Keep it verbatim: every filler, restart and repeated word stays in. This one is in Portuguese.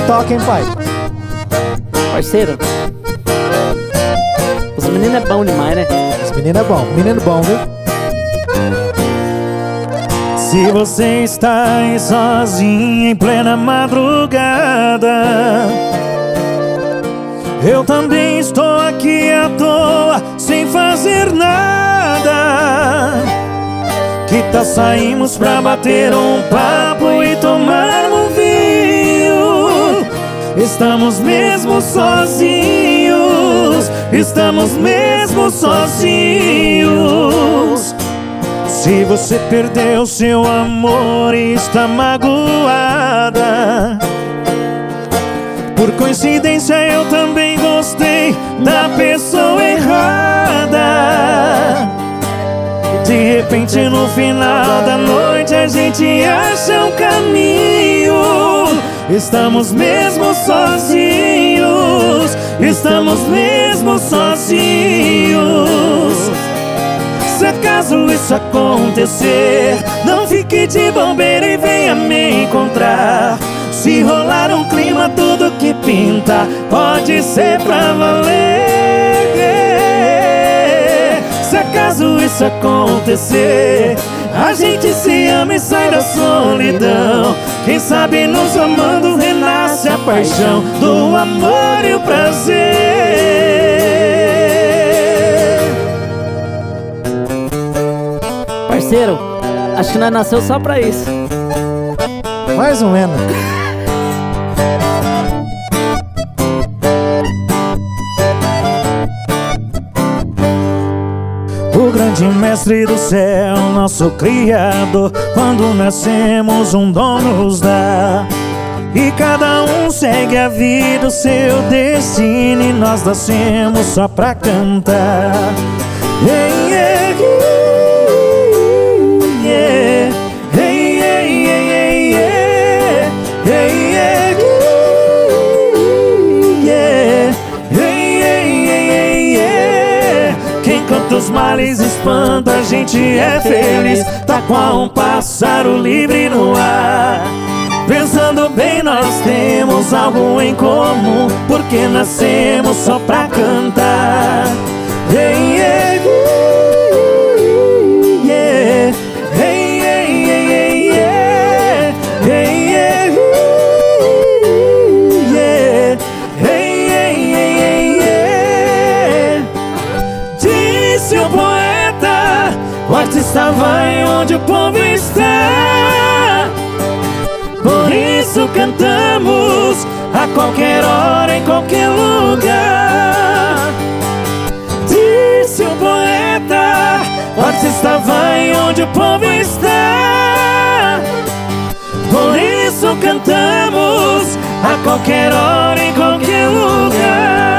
toca, hein, pai? Parceiro, os meninos é bom demais, né? Esse menino é bom, menino bom, viu? Se você está aí sozinho em plena madrugada, eu também estou aqui à toa, sem fazer nada. Que tal saímos pra bater um papo e tomar um vinho? Estamos mesmo sozinhos, estamos mesmo sozinhos. Se você perdeu seu amor e está magoada, por coincidência eu também gostei da pessoa errada. De repente no final da noite a gente acha um caminho. Estamos mesmo sozinhos, estamos mesmo sozinhos. Se acaso isso acontecer, não fique de bobeira e venha me encontrar. Se rolar um clima, tudo que pinta pode ser pra valer. Se acaso isso acontecer, a gente se ama e sai da solidão. Quem sabe nos amando renasce a paixão do amor e o prazer. Parceiro, acho que nós nasceu só pra isso. Mais ou menos. O grande mestre do céu, nosso Criador, quando nascemos um dom nos dá. E cada um segue a vida, o seu destino, e nós nascemos só pra cantar. Yeah, yeah, yeah. Hey, yeah, yeah, yeah, yeah. Hey, yeah, yeah. Hey, yeah, yeah, yeah. Que enquanto os males espantam, a gente é feliz. Tá qual um pássaro livre no ar. Pensando bem, nós temos algo em comum, porque nascemos só pra cantar. Hey, yeah, yeah. Hey, yeah, yeah, yeah. Hey, yeah, yeah. Hey, yeah, yeah, yeah. Disse o poeta, o artista vai onde o povo está. Por isso cantamos a qualquer hora, em qualquer lugar. Disse o poeta, o artista vai onde o povo está. Por isso cantamos a qualquer hora, em qualquer lugar.